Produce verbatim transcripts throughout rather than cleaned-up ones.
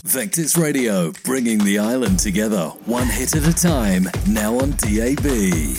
Vectis Radio, bringing the island together, one hit at a time, now on D A B.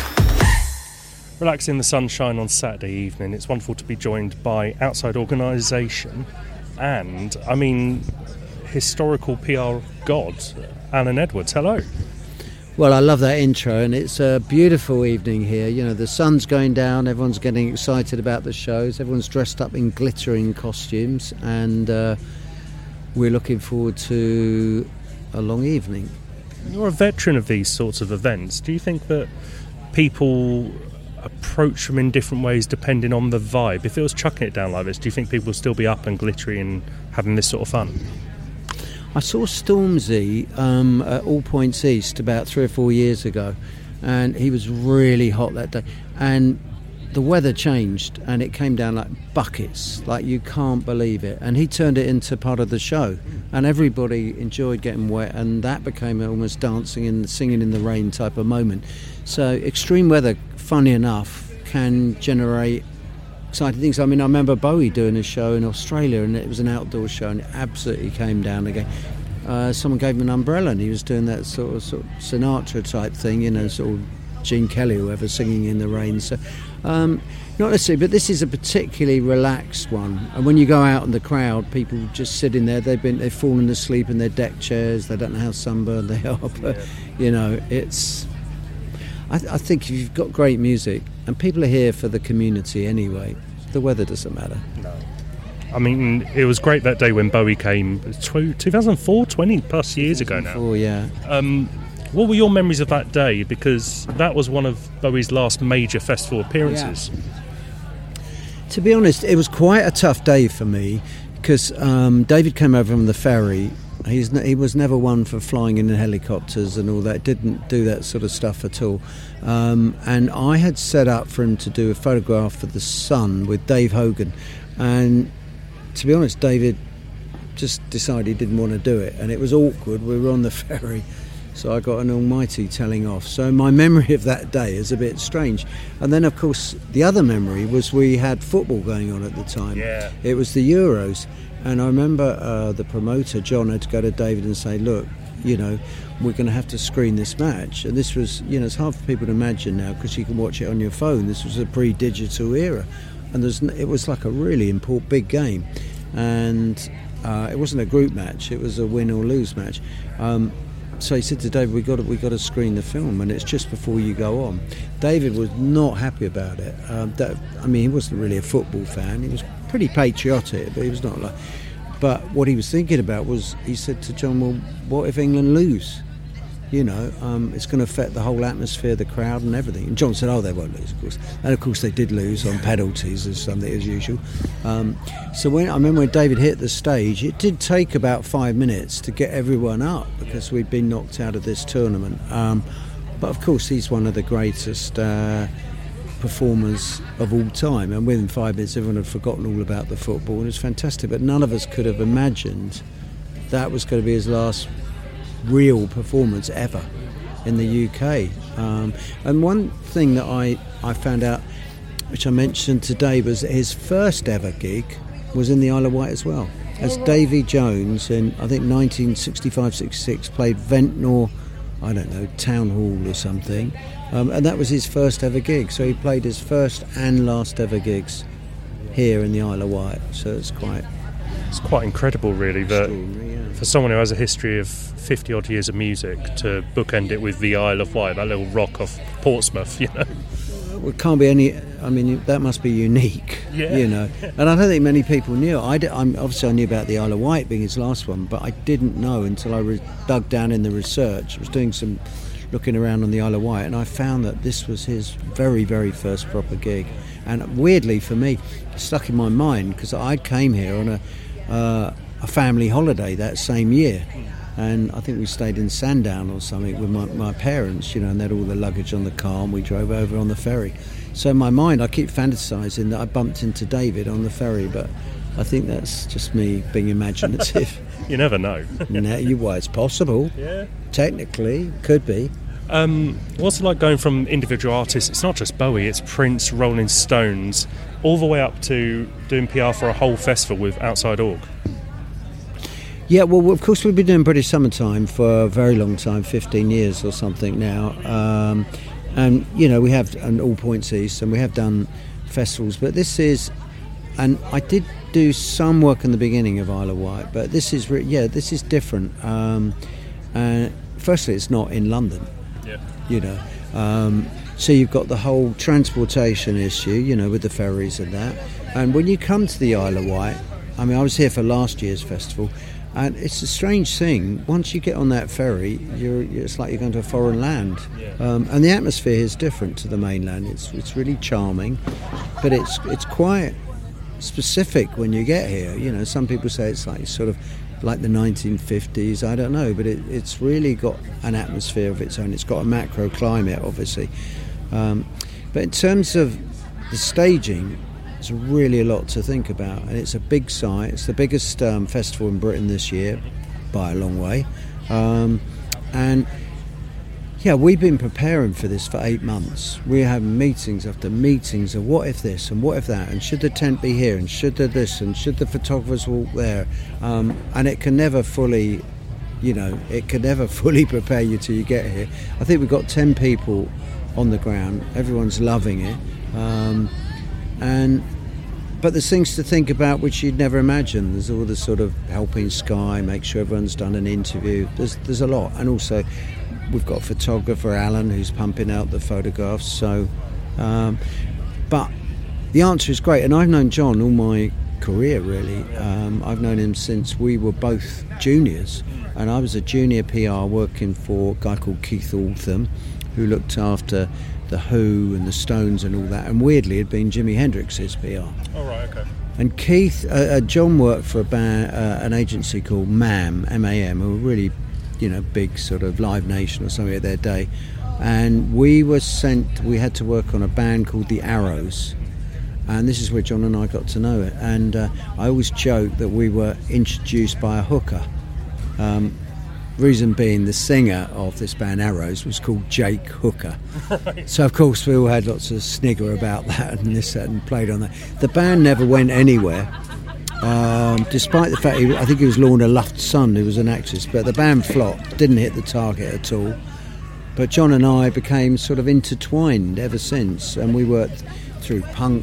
Relaxing in the sunshine on Saturday evening, it's wonderful to be joined by outside organisation and, I mean, historical P R god, Alan Edwards. Hello. Well, I love that intro, and it's a beautiful evening here. You know, the sun's going down, everyone's getting excited about the shows, everyone's dressed up in glittering costumes, and uh, we're looking forward to a long evening. You're a veteran of these sorts of events. Do you think that people approach them in different ways depending on the vibe? If it was chucking it down like this, do you think people will still be up and glittery and having this sort of fun? I saw Stormzy um, at All Points East about three or four years ago, and he was really hot that day. And the weather changed, and it came down like buckets, like you can't believe it. And he turned it into part of the show, and everybody enjoyed getting wet, and that became almost dancing and singing in the rain type of moment. So extreme weather, funny enough, can generate exciting things. I mean, I remember Bowie doing a show in Australia, and it was an outdoor show, and it absolutely came down again. Uh, someone gave him an umbrella, and he was doing that sort of, sort of Sinatra type thing, you know, sort of Gene Kelly or whoever singing in the rain. So, um, not necessarily, but this is a particularly relaxed one. And when you go out in the crowd, people just sitting there. They've been they've fallen asleep in their deck chairs. They don't know how sunburned they are, but yeah. you know, it's. I, th- I think if you've got great music, and people are here for the community anyway, the weather doesn't matter. No. I mean, it was great that day when Bowie came, two thousand four, twenty plus years ago now. Oh, yeah. Um, what were your memories of that day? Because that was one of Bowie's last major festival appearances. Yeah. To be honest, it was quite a tough day for me, because um, David came over from the ferry. He's he was never one for flying in helicopters and all that. Didn't do that sort of stuff at all. Um, and I had set up for him to do a photograph for The Sun with Dave Hogan. And to be honest, David just decided he didn't want to do it. And it was awkward. We were on the ferry. So I got an almighty telling off. So my memory of that day is a bit strange. And then, of course, the other memory was we had football going on at the time. Yeah. It was the Euros. And I remember uh, the promoter, John, had to go to David and say, look, you know, we're going to have to screen this match. And this was, you know, it's hard for people to imagine now because you can watch it on your phone. This was a pre-digital era. And there's, it was like a really important, big game. And uh, it wasn't a group match. It was a win or lose match. Um, so he said to David, we got to, we got to screen the film, and it's just before you go on. David was not happy about it. Um, that, I mean, he wasn't really a football fan. He was pretty patriotic, but he was not like. But what he was thinking about was, he said to John, well, what if England lose? You know, um, it's going to affect the whole atmosphere, the crowd and everything. And John said, oh, they won't lose, of course. And of course they did lose on penalties or something as usual. Um, so when I remember when David hit the stage, it did take about five minutes to get everyone up because we'd been knocked out of this tournament. Um, but of course he's one of the greatest uh, performers of all time. And within five minutes everyone had forgotten all about the football. And it was fantastic. But none of us could have imagined that was going to be his last real performance ever in the U K. Um, and one thing that I, I found out, which I mentioned today, was that his first ever gig was in the Isle of Wight as well. As Davy Jones in, I think, nineteen sixty-five sixty-six, played Ventnor, I don't know, Town Hall or something. Um, and that was his first ever gig. So he played his first and last ever gigs here in the Isle of Wight. So it's quite... It's quite incredible, really, that yeah. for someone who has a history of fifty odd years of music to bookend it with the Isle of Wight, that little rock off Portsmouth, you know. Well, it can't be any. I mean, that must be unique, yeah. you know. And I don't think many people knew. I did, I'm, obviously, I knew about the Isle of Wight being his last one, but I didn't know until I re- dug down in the research. I was doing some looking around on the Isle of Wight, and I found that this was his very, very first proper gig. And weirdly for me, it stuck in my mind because I came here on a uh, a family holiday that same year. And I think we stayed in Sandown or something with my, my parents, you know, and they had all the luggage on the car and we drove over on the ferry. So in my mind, I keep fantasising that I bumped into David on the ferry, but I think that's just me being imaginative. You never know. No, you, well, it's possible. Yeah. Technically, could be. Um, what's it like going from individual artists? It's not just Bowie, it's Prince, Rolling Stones, all the way up to doing P R for a whole festival with Outside Org. Yeah, well, of course, we've been doing British Summertime for a very long time, fifteen years or something now. Um, and, you know, we have an All Points East and we have done festivals, but this is, and I did do some work in the beginning of Isle of Wight, but this is, re- yeah, this is different. Um, and firstly, it's not in London, yeah. you know. Um, so you've got the whole transportation issue, you know, with the ferries and that. And when you come to the Isle of Wight, I mean, I was here for last year's festival, and it's a strange thing. Once you get on that ferry, you're, it's like you're going to a foreign land. Yeah. Um, and the atmosphere is different to the mainland. It's it's really charming, but it's it's quite specific when you get here. You know, some people say it's like sort of like the nineteen fifties. I don't know, but it, it's really got an atmosphere of its own. It's got a macro climate, obviously. Um, but in terms of the staging, there's really a lot to think about, and it's a big site. It's the biggest um, festival in Britain this year by a long way, um, and yeah, we've been preparing for this for eight months. We have meetings after meetings of what if this and what if that, and should the tent be here and should the this and should the photographers walk there, um, and it can never fully, you know, it can never fully prepare you till you get here. I think we've got ten people on the ground. Everyone's loving it. Um, And but there's things to think about which you'd never imagine. There's all the sort of helping Sky, make sure everyone's done an interview. There's there's a lot, and also we've got photographer Alan who's pumping out the photographs. So, um, but the answer is great, and I've known John all my career really. Um, I've known him since we were both juniors, and I was a junior P R working for a guy called Keith Altham, who looked after The Who and the Stones and all that, and weirdly had been Jimi Hendrix's P R. Oh right, okay. And Keith, uh, uh, John worked for a band, uh, an agency called MAM, M A M, who were really, you know, big sort of Live Nation or something at their day. And we were sent, we had to work on a band called The Arrows, and this is where John and I got to know it. And uh, I always joke that we were introduced by a hooker. Um, Reason being, the singer of this band Arrows was called Jake Hooker. Right. So of course we all had lots of snigger about that and this that and played on that. The band never went anywhere, um, despite the fact he, I think it was Lorna Luft's son who was an actress. But the band flopped, didn't hit the target at all. But John and I became sort of intertwined ever since, and we worked through punk,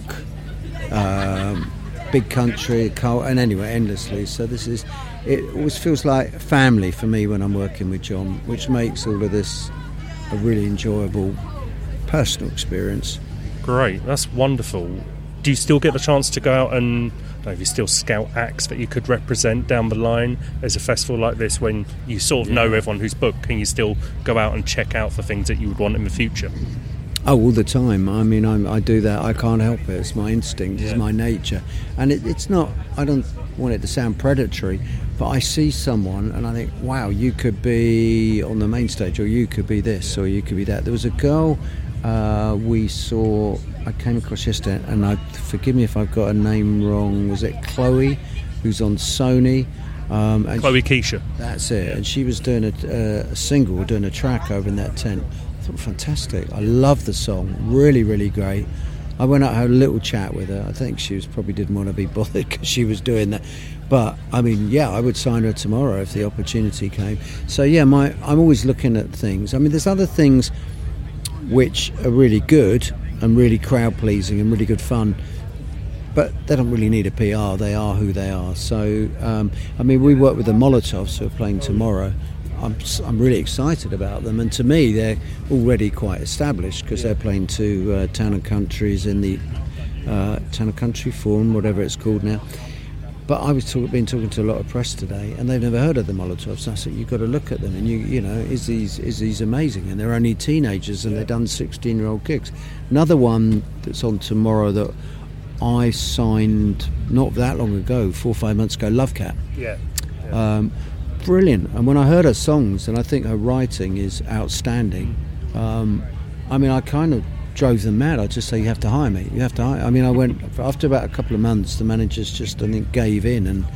um, big country, and anyway, endlessly. So this is. It always feels like family for me when I'm working with John, which makes all of this a really enjoyable personal experience. Great, that's wonderful. Do you still get the chance to go out and, I don't know if you still scout acts that you could represent down the line as a festival like this, when you sort of know everyone who's booked? Can you still go out and check out for things that you would want in the future? Oh, all the time. I mean, I'm, I do that. I can't help it. It's my instinct. It's yeah. my nature. And it, it's not, I don't want it to sound predatory, but I see someone and I think, wow, you could be on the main stage, or you could be this, or you could be that. There was a girl uh, we saw, I came across yesterday, and I forgive me if I've got her name wrong. Was it Chloe, who's on Sony? Um, and Chloe Keisha. That's it. And she was doing a, uh, a single, doing a track over in that tent. I thought, fantastic. I love the song. Really, really great. I went out and had a little chat with her. I think she was probably didn't want to be bothered because she was doing that. But, I mean, yeah, I would sign her tomorrow if the opportunity came. So, yeah, my I'm always looking at things. I mean, there's other things which are really good and really crowd-pleasing and really good fun, but they don't really need a P R. They are who they are. So, um, I mean, we work with the Molotovs who are playing tomorrow. I'm I'm really excited about them, and to me they're already quite established because they're playing to uh, Town and Countries in the uh, Town and Country Forum, whatever it's called now. But I was talk, been talking to a lot of press today, and they've never heard of the Molotovs. I said, you've got to look at them, and you you know, Izzy's Izzy's amazing, and they're only teenagers, and they've done sixteen-year-old gigs. Another one that's on tomorrow that I signed not that long ago, four or five months ago, Love Cat. Yeah. yeah. Um, brilliant. And when I heard her songs, and I think her writing is outstanding, um, I mean, I kind of drove them mad. I just say, you have to hire me. You have to hire. I mean, I went after about a couple of months. The managers just, I think, gave in, and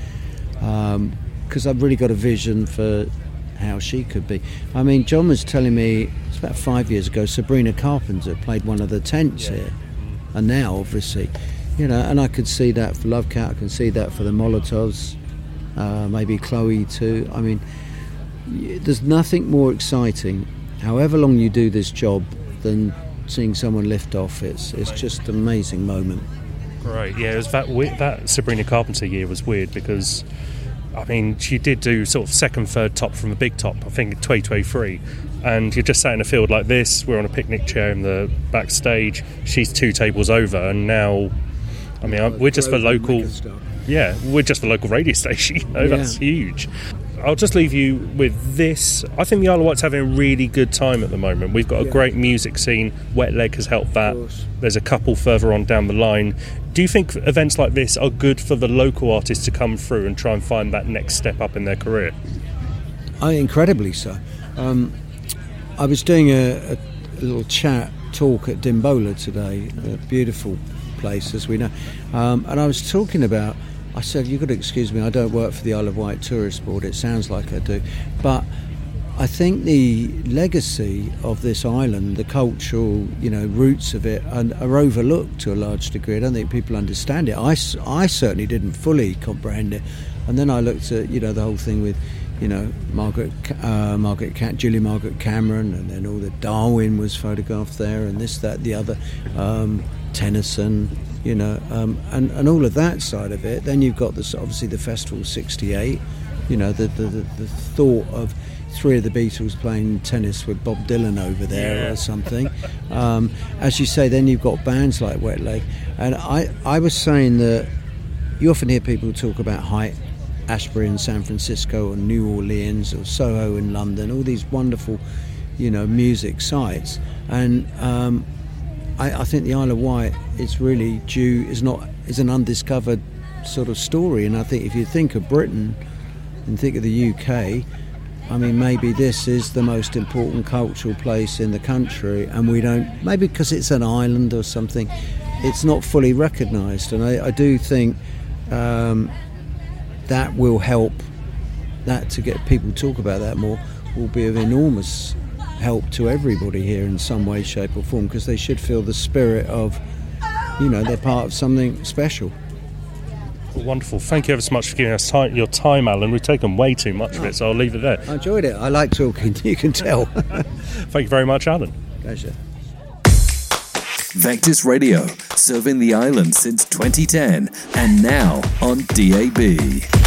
because um, I've really got a vision for how she could be. I mean, John was telling me it's about five years ago. Sabrina Carpenter played one of the tents yeah. here, and now obviously, you know, and I could see that for Love Cat. I can see that for the Molotovs. uh, maybe Chloe too. I mean, y- there's nothing more exciting, however long you do this job, than seeing someone lift off. It's it's just an amazing moment. Right, yeah, it was that we- that Sabrina Carpenter year was weird because, I mean, she did do sort of second, third top from the big top, I think twenty twenty-three, and you're just sat in a field like this, we're on a picnic chair in the backstage, she's two tables over, and now, I mean, oh, we're just the local, yeah, we're just the local radio station, you know, yeah. That's huge. I'll just leave you with this. I think the Isle of Wight's having a really good time at the moment. We've got a yeah. great music scene. Wet Leg has helped that. There's a couple further on down the line. Do you think events like this are good for the local artists to come through and try and find that next step up in their career? I incredibly so. Um, I was doing a, a little chat talk at Dimbola today, a beautiful place, as we know, um, and I was talking about, I said, you've got to excuse me, I don't work for the Isle of Wight Tourist Board, it sounds like I do, but I think the legacy of this island, the cultural, you know, roots of it are, are overlooked to a large degree. I don't think people understand it. I, I certainly didn't fully comprehend it. And then I looked at, you know, the whole thing with, you know, Margaret, uh, Margaret, Cam- Julie Margaret Cameron, and then all the Darwin was photographed there, and this, that, the other, um, Tennyson, you know, um, and, and all of that side of it. Then you've got this, obviously the Festival sixty-eight, you know, the, the, the, the thought of three of the Beatles playing tennis with Bob Dylan over there yeah. or something. Um, as you say, then you've got bands like Wet Leg. And I, I was saying that you often hear people talk about Haight Ashbury in San Francisco, or New Orleans, or Soho in London, all these wonderful, you know, music sites. And um, I, I think the Isle of Wight is really due, is not, is an undiscovered sort of story. And I think if you think of Britain and think of the U K, I mean, maybe this is the most important cultural place in the country, and we don't, maybe because it's an island or something, it's not fully recognised. And I, I do think um, that will help, that to get people to talk about that more, will be of enormous help to everybody here in some way, shape or form, because they should feel the spirit of, you know, they're part of something special. Wonderful. Thank you ever so much for giving us time, your time, Alan. We've taken way too much of it, so I'll leave it there. I enjoyed it. I like talking, you can tell. Thank you very much, Alan. Pleasure. Vectis Radio, serving the island since twenty ten, and now on D A B.